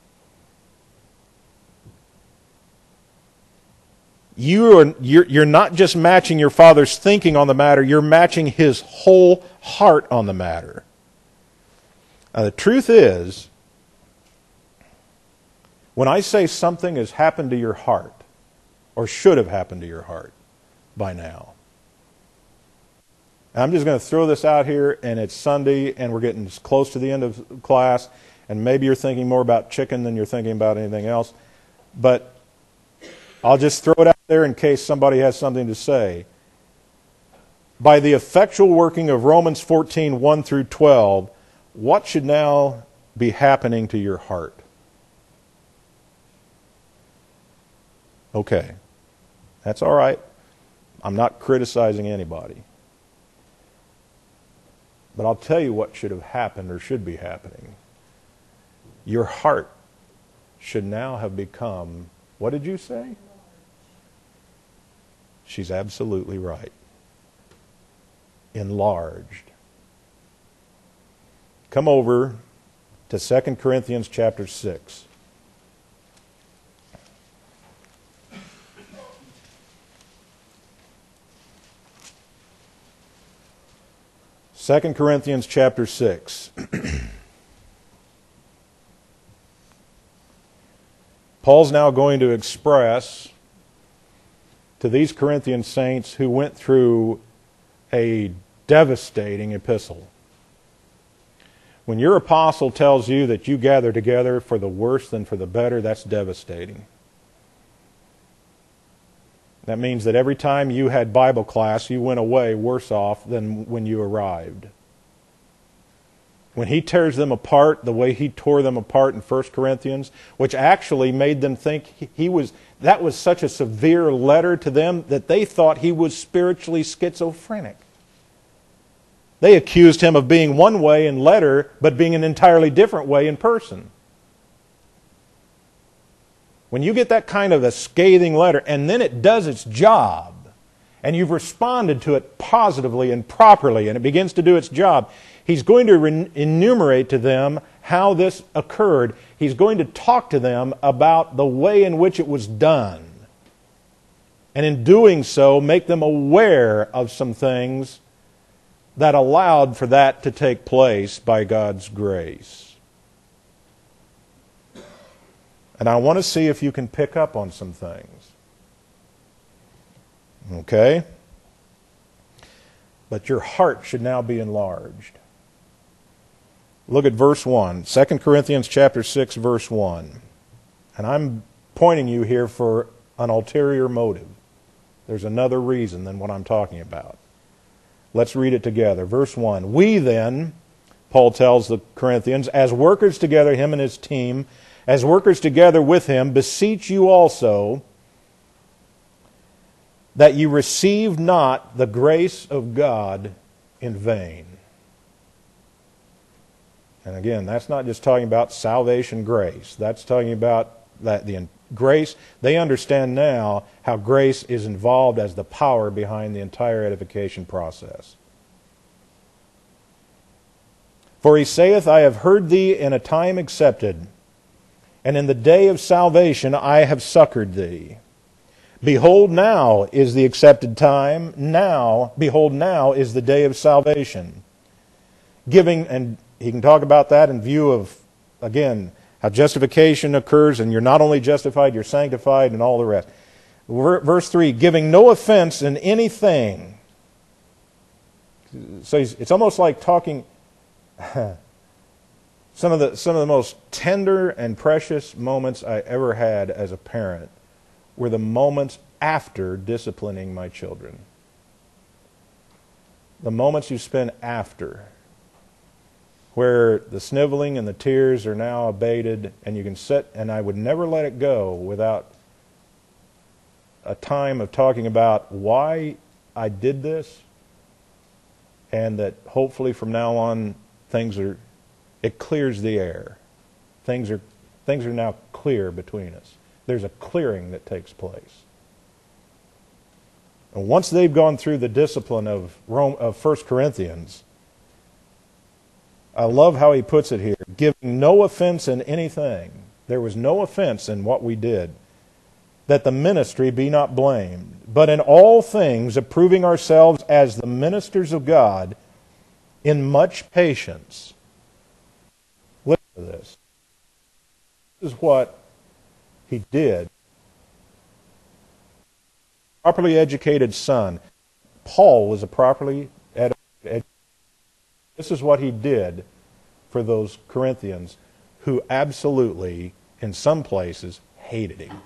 You are, you're, you're not just matching your Father's thinking on the matter, you're matching His whole heart on the matter. Now, the truth is, when I say something has happened to your heart, or should have happened to your heart by now, I'm just going to throw this out here, and it's Sunday, and we're getting close to the end of class, and maybe you're thinking more about chicken than you're thinking about anything else, but I'll just throw it out there in case somebody has something to say. By the effectual working of Romans fourteen, one through twelve, what should now be happening to your heart? Okay, that's all right. I'm not criticizing anybody. But I'll tell you what should have happened or should be happening. Your heart should now have become, what did you say? She's absolutely right. Enlarged. Come over to Second Corinthians chapter six. Second Corinthians chapter six. Paul's now going to express to these Corinthian saints who went through a devastating epistle. When your apostle tells you that you gather together for the worse than for the better, that's devastating. That means that every time you had Bible class, you went away worse off than when you arrived. When he tears them apart the way he tore them apart in First Corinthians, which actually made them think he was, that was such a severe letter to them that they thought he was spiritually schizophrenic. They accused him of being one way in letter, but being an entirely different way in person. When you get that kind of a scathing letter, and then it does its job, and you've responded to it positively and properly, and it begins to do its job, he's going to re- enumerate to them how this occurred. He's going to talk to them about the way in which it was done. And in doing so, make them aware of some things that allowed for that to take place by God's grace. And I want to see if you can pick up on some things. Okay? But your heart should now be enlarged. Look at verse one. Second Corinthians chapter six, verse one. And I'm pointing you here for an ulterior motive. There's another reason than what I'm talking about. Let's read it together. Verse one. We then, Paul tells the Corinthians, as workers together, him and his team, as workers together with him, beseech you also that you receive not the grace of God in vain. And again, that's not just talking about salvation grace. That's talking about that the grace. They understand now how grace is involved as the power behind the entire edification process. For he saith, I have heard thee in a time accepted, and in the day of salvation I have succored thee. Behold, now is the accepted time. Now, behold, now is the day of salvation. Giving, and he can talk about that in view of, again, how justification occurs, and you're not only justified, you're sanctified, and all the rest. Verse three, giving no offense in anything. So it's almost like talking... Some of the some of the most tender and precious moments I ever had as a parent were the moments after disciplining my children. The moments you spend after, where the sniveling and the tears are now abated, and you can sit, and I would never let it go without a time of talking about why I did this, and that hopefully from now on things are, it clears the air. Things are, things are now clear between us. There's a clearing that takes place. And once they've gone through the discipline of Rome, of First Corinthians, I love how he puts it here, giving no offense in anything. There was no offense in what we did, that the ministry be not blamed, but in all things approving ourselves as the ministers of God in much patience. Listen to this. This is what he did. Properly educated son. Paul was a properly educated. This is what he did for those Corinthians who absolutely, in some places, hated him.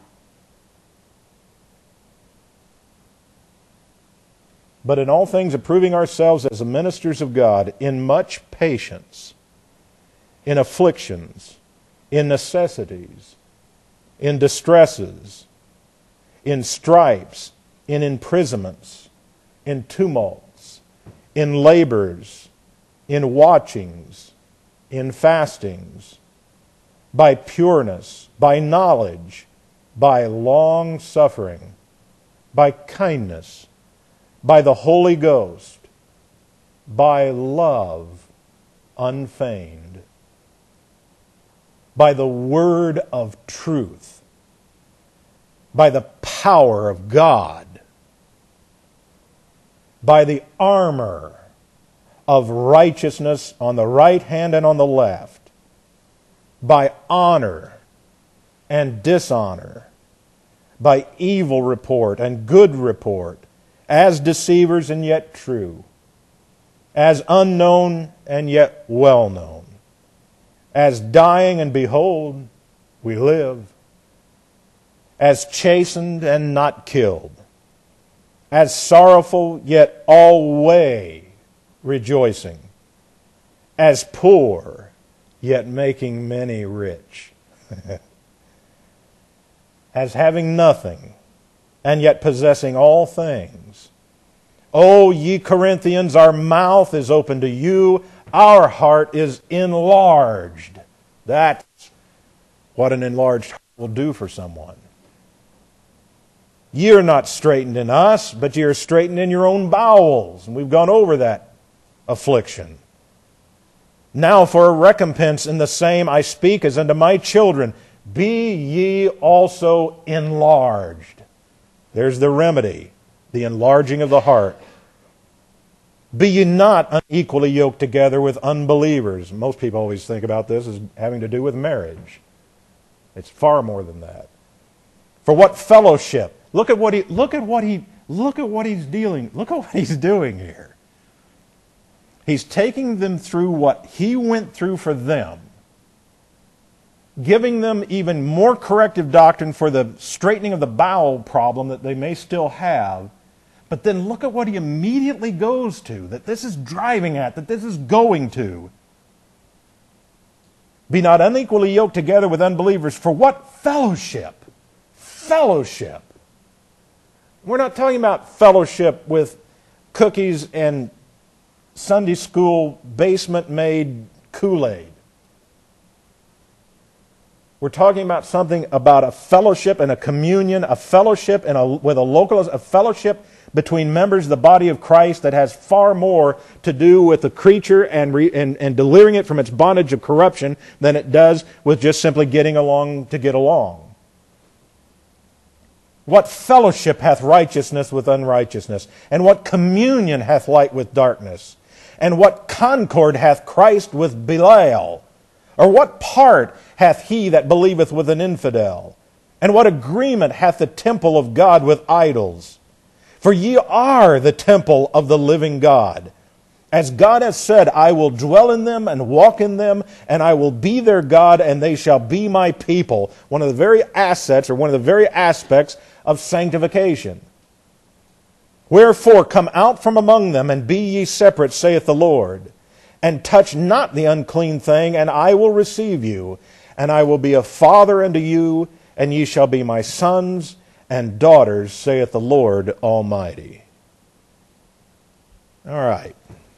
But in all things approving ourselves as the ministers of God in much patience, in afflictions, in necessities, in distresses, in stripes, in imprisonments, in tumults, in labors, in watchings, in fastings, by pureness, by knowledge, by long suffering, by kindness, by the Holy Ghost, by love unfeigned, by the word of truth, by the power of God, by the armor of righteousness on the right hand and on the left, by honor and dishonor, by evil report and good report, as deceivers and yet true, as unknown and yet well known, as dying and behold, we live, as chastened and not killed, as sorrowful yet always rejoicing, as poor yet making many rich, as having nothing and yet possessing all things. O ye Corinthians, our mouth is open to you, our heart is enlarged. That's what an enlarged heart will do for someone. Ye are not straitened in us, but ye are straitened in your own bowels. And we've gone over that affliction. Now for a recompense in the same I speak as unto my children, be ye also enlarged. There's the remedy, the enlarging of the heart. Be ye not unequally yoked together with unbelievers. Most people always think about this as having to do with marriage. It's far more than that. For what fellowship? Look at what he look at what he look at what he's dealing. Look at what he's doing here. He's taking them through what he went through for them, giving them even more corrective doctrine for the straightening of the bowel problem that they may still have. But then look at what he immediately goes to, that this is driving at, that this is going to. Be not unequally yoked together with unbelievers. For what fellowship? Fellowship. We're not talking about fellowship with cookies and Sunday school basement-made Kool-Aid. We're talking about something about a fellowship and a communion, a fellowship and a, with a local, a fellowship between members of the body of Christ that has far more to do with the creature and, re, and, and delivering it from its bondage of corruption than it does with just simply getting along to get along. What fellowship hath righteousness with unrighteousness? And what communion hath light with darkness? And what concord hath Christ with Belial? Or what part hath he that believeth with an infidel? And what agreement hath the temple of God with idols? For ye are the temple of the living God. As God has said, I will dwell in them and walk in them, and I will be their God, and they shall be my people. One of the very assets, or one of the very aspects of sanctification. Wherefore, come out from among them, and be ye separate, saith the Lord, and touch not the unclean thing, and I will receive you, and I will be a father unto you, and ye shall be my sons and daughters, saith the Lord Almighty. All right.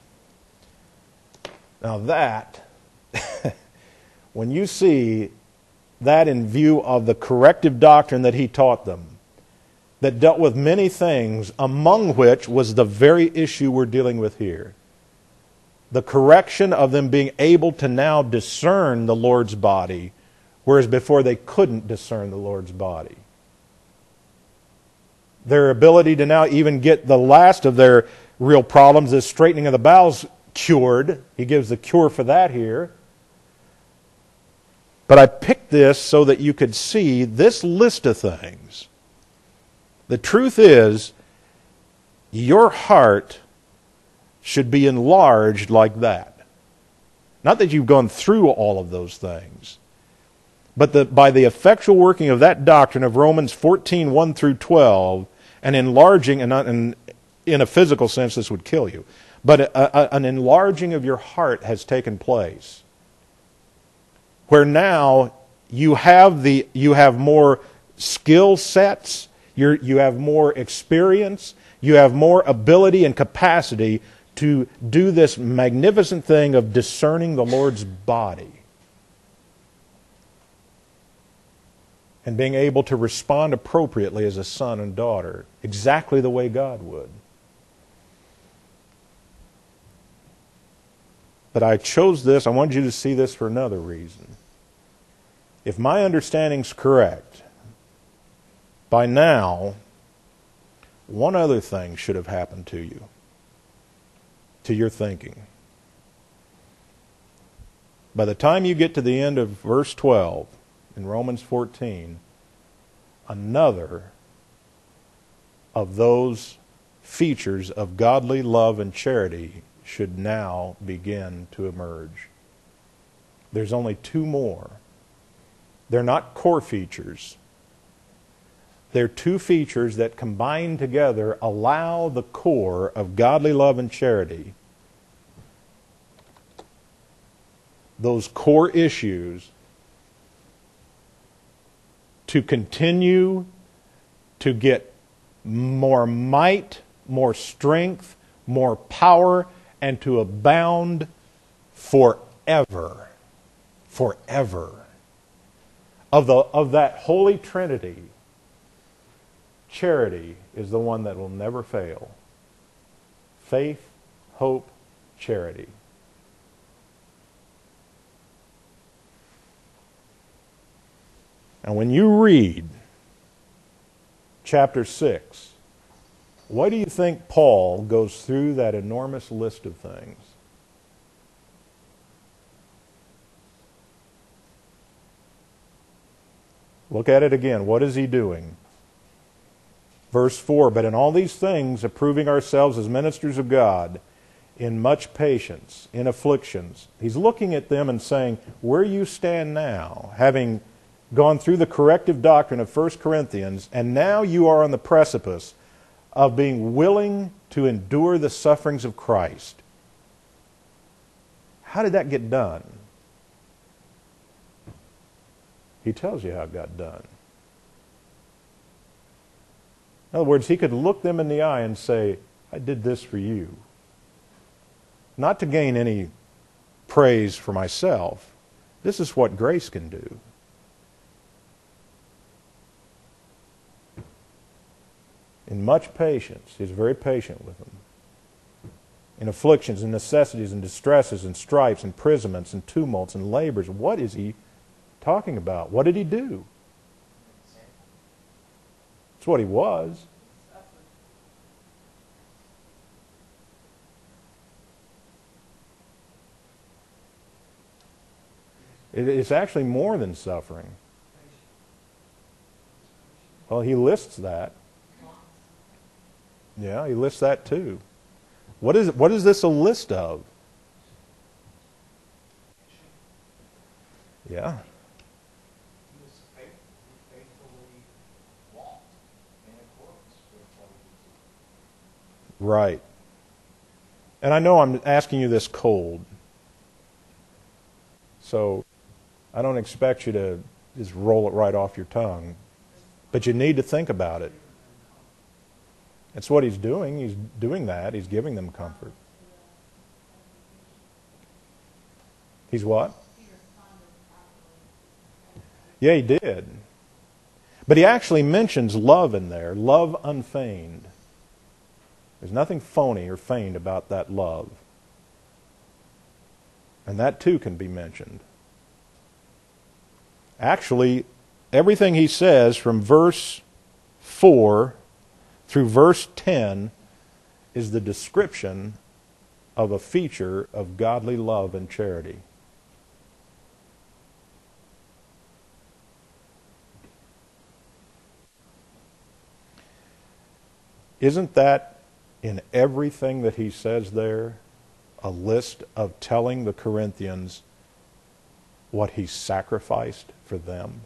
Now that, when you see that in view of the corrective doctrine that he taught them, that dealt with many things, among which was the very issue we're dealing with here. The correction of them being able to now discern the Lord's body, whereas before they couldn't discern the Lord's body. Their ability to now even get the last of their real problems, the straightening of the bowels, cured. He gives the cure for that here. But I picked this so that you could see this list of things. The truth is, your heart should be enlarged like that. Not that you've gone through all of those things, but that by the effectual working of that doctrine of Romans fourteen, one through twelve, and enlarging, and, not, and in a physical sense this would kill you, but a, a, an enlarging of your heart has taken place, where now you have the you have more skill sets, you you have more experience, you have more ability and capacity to do this magnificent thing of discerning the Lord's body and being able to respond appropriately as a son and daughter, exactly the way God would. But I chose this, I wanted you to see this for another reason. If my understanding's correct, by now, one other thing should have happened to you, to your thinking. By the time you get to the end of verse twelve in Romans fourteen, another of those features of godly love and charity should now begin to emerge. There's only two more. They're not core features. They're two features that combined together allow the core of godly love and charity, those core issues, to continue to get more might, more strength, more power, and to abound forever. Forever. Of, the, of that Holy Trinity, charity is the one that will never fail. Faith, hope, charity. And when you read chapter six, what do you think Paul goes through that enormous list of things? Look at it again. What is he doing? Verse four, but in all these things, approving ourselves as ministers of God, in much patience, in afflictions. He's looking at them and saying, where you stand now, having gone through the corrective doctrine of First Corinthians, and now you are on the precipice of being willing to endure the sufferings of Christ. How did that get done? He tells you how it got done. In other words, he could look them in the eye and say, I did this for you. Not to gain any praise for myself. This is what grace can do. In much patience, he's very patient with them. In afflictions and necessities and distresses and stripes, imprisonments and tumults and labors. What is he talking about? What did he do? It's what he was. It's actually more than suffering. Well, he lists that. Yeah, he lists that too. What is, what is this a list of? Yeah. Right. And I know I'm asking you this cold. So I don't expect you to just roll it right off your tongue. But you need to think about it. That's what he's doing. He's doing that. He's giving them comfort. He's what? Yeah, he did. But he actually mentions love in there. Love unfeigned. There's nothing phony or feigned about that love. And that too can be mentioned. Actually, everything he says from verse four through verse ten is the description of a feature of godly love and charity. Isn't that in everything that he says there a list of telling the Corinthians what he sacrificed for them?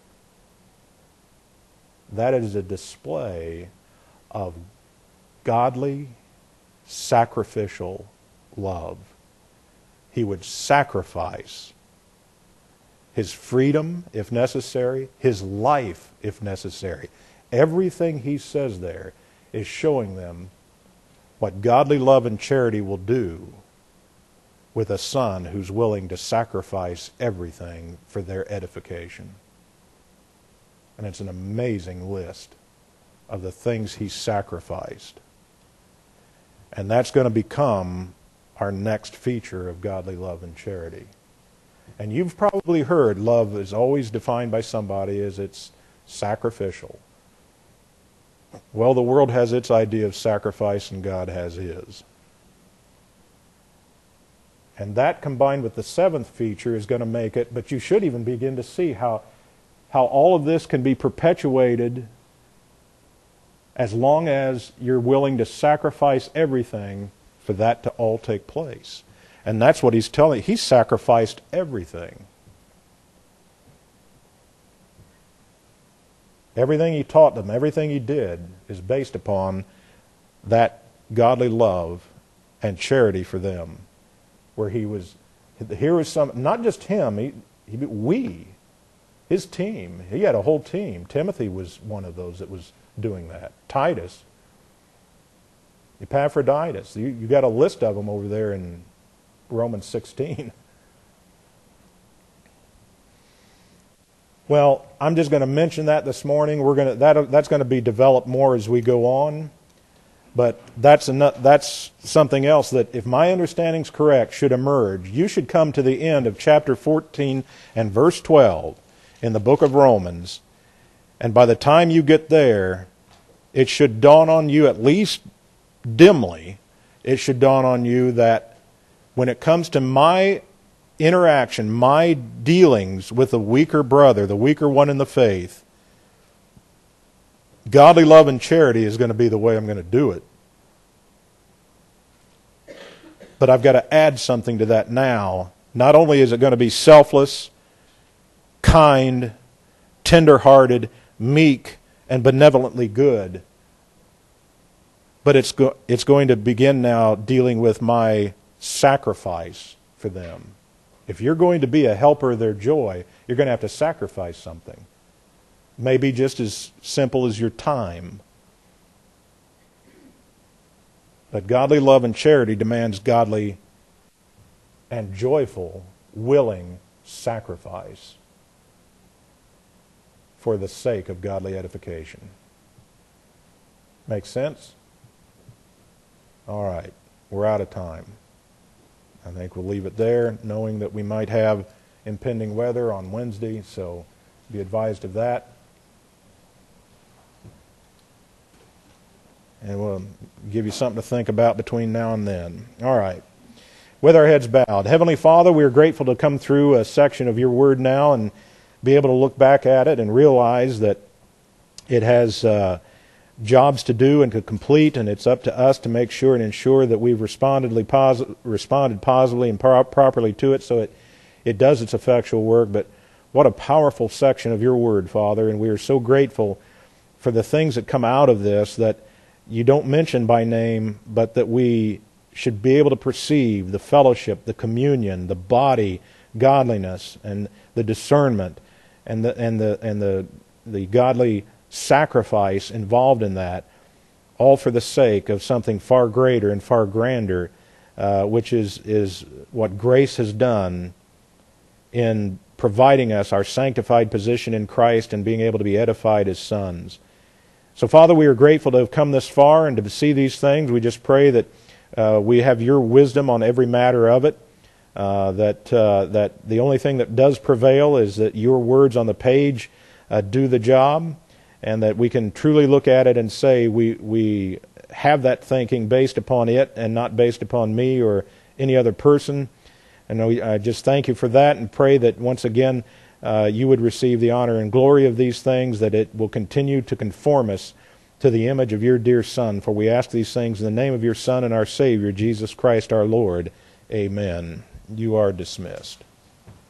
That is a display of godly, sacrificial love. He would sacrifice his freedom, if necessary, his life, if necessary. Everything he says there is showing them what godly love and charity will do with a son who's willing to sacrifice everything for their edification. And it's an amazing list of the things he sacrificed. And that's going to become our next feature of godly love and charity. And you've probably heard love is always defined by somebody as it's sacrificial. Well, the world has its idea of sacrifice and God has his. And that combined with the seventh feature is going to make it, but you should even begin to see how, how all of this can be perpetuated as long as you're willing to sacrifice everything for that to all take place. And that's what he's telling you. He sacrificed everything. Everything he taught them, everything he did is based upon that godly love and charity for them. Where he was, here was some, not just him, he, he, we, his team. He had a whole team. Timothy was one of those that was doing that. Titus, Epaphroditus. You, you got a list of them over there in Romans sixteen. Well, I'm just going to mention that this morning. We're going to that that's going to be developed more as we go on. But that's enough, that's something else that, if my understanding's correct, should emerge. You should come to the end of chapter fourteen and verse twelve in the book of Romans, and by the time you get there, it should dawn on you, at least dimly, it should dawn on you that when it comes to my interaction, my dealings with the weaker brother, the weaker one in the faith, godly love and charity is going to be the way I'm going to do it. But I've got to add something to that now. Not only is it going to be selfless, kind, tender-hearted, meek, and benevolently good, but it's go- it's going to begin now dealing with my sacrifice for them. If you're going to be a helper of their joy, you're going to have to sacrifice something. Maybe just as simple as your time. But godly love and charity demands godly and joyful, willing sacrifice for the sake of godly edification. Make sense? All right. We're out of time. I think we'll leave it there, knowing that we might have impending weather on Wednesday, so be advised of that. And we'll give you something to think about between now and then. All right. With our heads bowed. Heavenly Father, we are grateful to come through a section of your word now and be able to look back at it and realize that it has uh, jobs to do and to complete, and it's up to us to make sure and ensure that we've respondedly posi- responded positively and pro- properly to it so it, it does its effectual work. But what a powerful section of your word, Father, and we are so grateful for the things that come out of this that you don't mention by name, but that we should be able to perceive the fellowship, the communion, the body, godliness, and the discernment, and the and the and the the godly sacrifice involved in that, all for the sake of something far greater and far grander, uh, which is is what grace has done in providing us our sanctified position in Christ and being able to be edified as sons. So, Father, we are grateful to have come this far and to see these things. We just pray that uh, we have your wisdom on every matter of it, uh, that uh, that the only thing that does prevail is that your words on the page uh, do the job, and that we can truly look at it and say we we have that thinking based upon it and not based upon me or any other person. And I just thank you for that and pray that once again uh, you would receive the honor and glory of these things, that it will continue to conform us to the image of your dear Son. For we ask these things in the name of your Son and our Savior, Jesus Christ our Lord. Amen. You are dismissed.